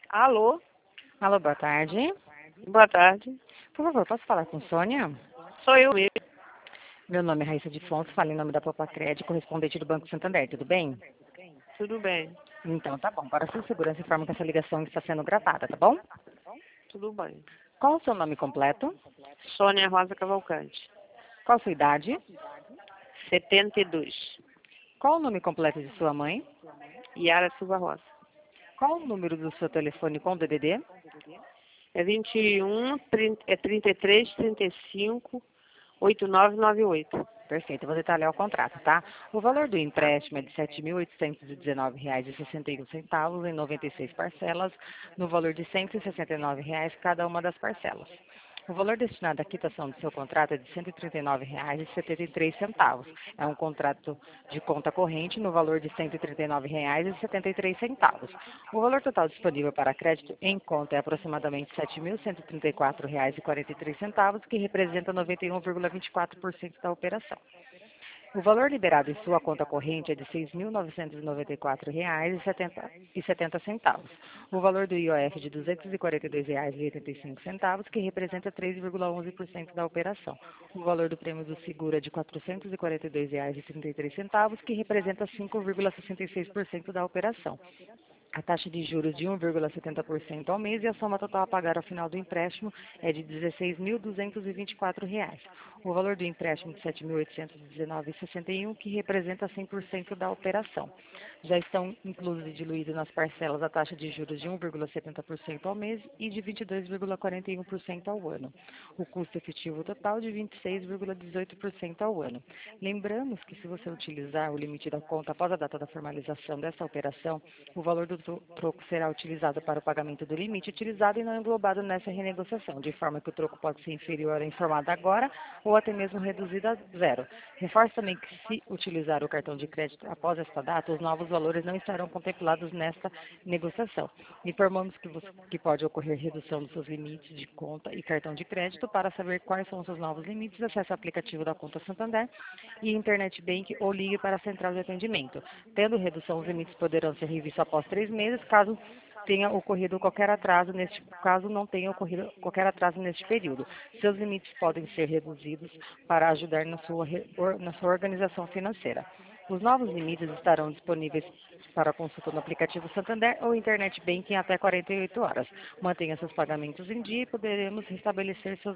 Alô? Alô, boa tarde. Boa tarde. Por favor, posso falar com Sônia? Sou eu mesmo. Meu nome é Raíssa de Fonso, falo em nome da Popacred, correspondente do Banco Santander, tudo bem? Tudo bem. Então, tá bom. Para sua segurança, informo que essa ligação está sendo gravada, tá bom? Tudo bem. Qual o seu nome completo? Sônia Rosa Cavalcante. Qual a sua idade? 72. Qual o nome completo de sua mãe? Yara Silva Rosa. Qual o número do seu telefone com DDD? É 33 35 8998. Perfeito, eu vou detalhar o contrato, tá? O valor do empréstimo é de R$ 7.819,61 em 96 parcelas, no valor de R$ 169 cada uma das parcelas. O valor destinado à quitação do seu contrato é de R$ 139,73. É um contrato de conta corrente no valor de R$ 139,73. O valor total disponível para crédito em conta é aproximadamente R$ 7.134,43, que representa 91,24% da operação. O valor liberado em sua conta corrente é de R$ 6.994,70. O valor do IOF de R$ 242,85, que representa 3,11% da operação. O valor do prêmio do seguro é de R$ 442,33, que representa 5,66% da operação. A taxa de juros de 1,70% ao mês e a soma total a pagar ao final do empréstimo é de R$ 16.224. O valor do empréstimo de R$ 7.819,61, que representa 100% da operação. Já estão inclusos e diluídos nas parcelas a taxa de juros de 1,70% ao mês e de 22,41% ao ano. O custo efetivo total de 26,18% ao ano. Lembramos que se você utilizar o limite da conta após a data da formalização dessa operação, o valor do troco será utilizado para o pagamento do limite utilizado e não englobado nessa renegociação, de forma que o troco pode ser inferior à informada agora ou até mesmo reduzido a zero. Reforço também que se utilizar o cartão de crédito após esta data, os novos valores não estarão contemplados nesta negociação. Informamos que pode ocorrer redução dos seus limites de conta e cartão de crédito. Para saber quais são os seus novos limites, acesse o aplicativo da Conta Santander e Internet Bank ou ligue para a central de atendimento. Tendo redução, os limites poderão ser revistos após 3 meses, caso tenha ocorrido qualquer atraso não tenha ocorrido qualquer atraso neste período. Seus limites podem ser reduzidos para ajudar na sua organização financeira. Os novos limites estarão disponíveis para consulta no aplicativo Santander ou Internet Banking até 48 horas. Mantenha seus pagamentos em dia e poderemos restabelecer seus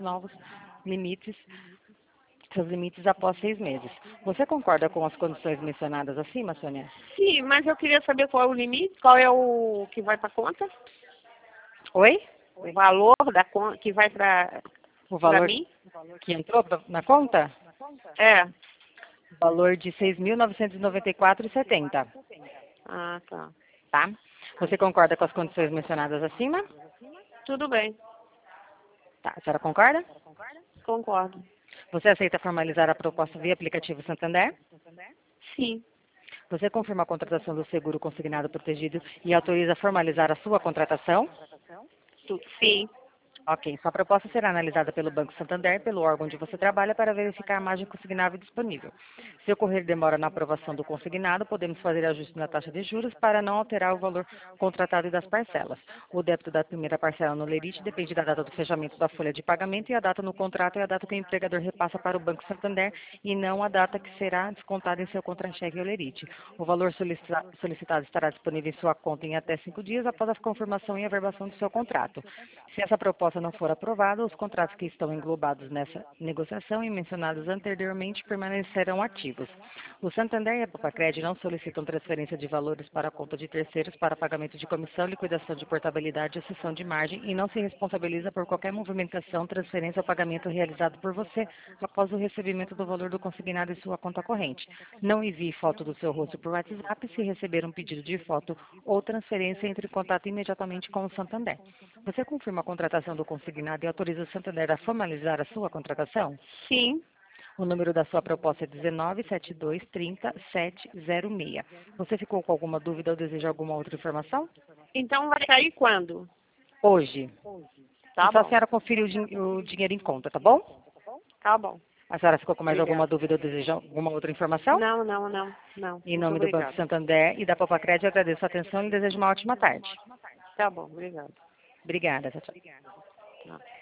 limites após 6 meses. Você concorda com as condições mencionadas acima, Sônia? Sim, mas eu queria saber qual é o limite, qual é o que vai para a conta, Oi? o valor da conta que vai para O valor mim. que entrou na conta? É. Valor de R$ 6.994,70. Ah, tá. Tá? Você concorda com as condições mencionadas acima? Tudo bem. Tá. A senhora concorda? Concordo. Você aceita formalizar a proposta via aplicativo Santander? Sim. Você confirma a contratação do seguro consignado protegido e autoriza formalizar a sua contratação? Sim. Ok. Sua proposta será analisada pelo Banco Santander, pelo órgão onde você trabalha, para verificar a margem consignável disponível. Se ocorrer demora na aprovação do consignado, podemos fazer ajuste na taxa de juros para não alterar o valor contratado e das parcelas. O débito da primeira parcela no lerite depende da data do fechamento da folha de pagamento e a data no contrato é a data que o empregador repassa para o Banco Santander e não a data que será descontada em seu contra-cheque ou lerite. O valor solicitado estará disponível em sua conta em até 5 dias após a confirmação e averbação do seu contrato. Se essa proposta não for aprovada, os contratos que estão englobados nessa negociação e mencionados anteriormente permanecerão ativos. O Santander e a Popacred não solicitam transferência de valores para a conta de terceiros para pagamento de comissão, liquidação de portabilidade ou cessão de margem e não se responsabiliza por qualquer movimentação, transferência ou pagamento realizado por você após o recebimento do valor do consignado em sua conta corrente. Não envie foto do seu rosto por WhatsApp. Se receber um pedido de foto ou transferência, entre em contato imediatamente com o Santander. Você confirma a contratação do consignado e autoriza o Santander a formalizar a sua contratação? Sim. O número da sua proposta é 197230-706. Você ficou com alguma dúvida ou deseja alguma outra informação? Então vai cair quando? Hoje. Tá Só a bom. senhora conferir o dinheiro em conta, tá bom? Tá bom. A senhora ficou com mais Obrigada. alguma dúvida ou deseja alguma outra informação? Não. Em Muito nome do Banco obrigada. Santander e da Popacred, eu agradeço a atenção e desejo uma ótima tarde. Tá bom, obrigada. Obrigada, tchau, tchau. Tá.